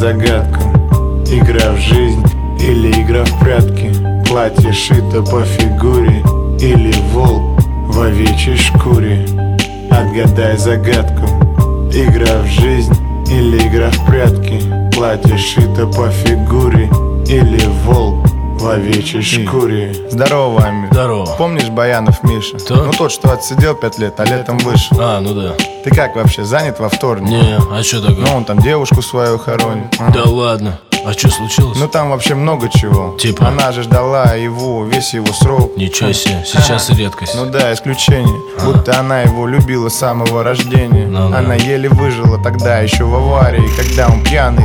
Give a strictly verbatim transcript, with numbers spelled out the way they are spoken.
загадку. Игра в жизнь или игра в прятки? Платье шито по фигуре или волк в овечьей шкуре? Отгадай загадку. Игра в жизнь или игра в прятки? Платье шито по фигуре или волк в овечьей шкуре? Здорово, Амир. Здорово. Помнишь Баянов Миша? Кто? Ну тот, что отсидел пять лет, а летом вышел. А, ну да. Ты как вообще, занят во вторник? Не, а что такое? Ну он там девушку свою хоронит. Да ладно. А что случилось? Ну там вообще много чего. Типа? Она же ждала его, весь его срок. Ничего себе, сейчас редкость. Ну да, исключение. Будто она его любила с самого рождения. Ну да. Она еле выжила тогда еще в аварии, когда он пьяный